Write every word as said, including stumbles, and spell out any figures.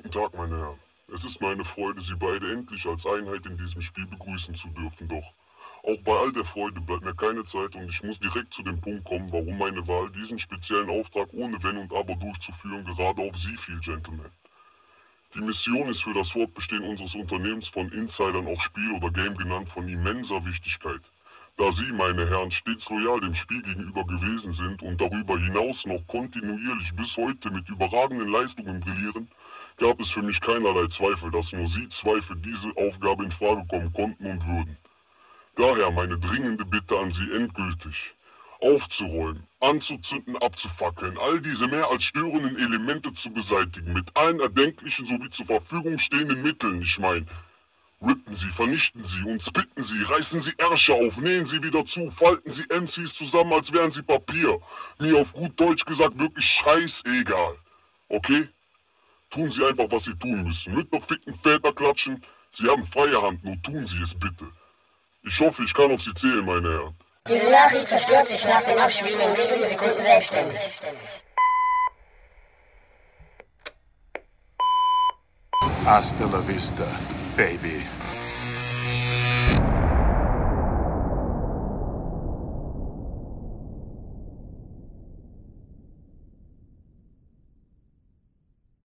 Guten Tag, meine Herren. Es ist mir eine Freude, Sie beide endlich als Einheit in diesem Spiel begrüßen zu dürfen, doch auch bei all der Freude bleibt mir keine Zeit und ich muss direkt zu dem Punkt kommen, warum meine Wahl, diesen speziellen Auftrag ohne Wenn und Aber durchzuführen, gerade auf Sie fiel, Gentlemen. Die Mission ist für das Fortbestehen unseres Unternehmens von Insidern, auch Spiel oder Game genannt, von immenser Wichtigkeit. Da Sie, meine Herren, stets loyal dem Spiel gegenüber gewesen sind und darüber hinaus noch kontinuierlich bis heute mit überragenden Leistungen brillieren, gab es für mich keinerlei Zweifel, dass nur Sie zwei für diese Aufgabe in Frage kommen konnten und würden. Daher meine dringende Bitte an Sie endgültig, aufzuräumen, anzuzünden, abzufackeln, all diese mehr als störenden Elemente zu beseitigen, mit allen erdenklichen sowie zur Verfügung stehenden Mitteln, ich meine. Rippen Sie, vernichten Sie und spitten Sie, reißen Sie Ärsche auf, nähen Sie wieder zu, falten Sie M Cs zusammen, als wären sie Papier. Mir auf gut Deutsch gesagt wirklich scheißegal. Okay? Tun Sie einfach, was Sie tun müssen. Mütter ficken, Väter klatschen. Sie haben freie Hand, nur tun Sie es bitte. Ich hoffe, ich kann auf Sie zählen, meine Herren. Diese Nachricht zerstört sich nach dem Abspielen in wenigen Sekunden selbstständig. Hasta la vista, baby.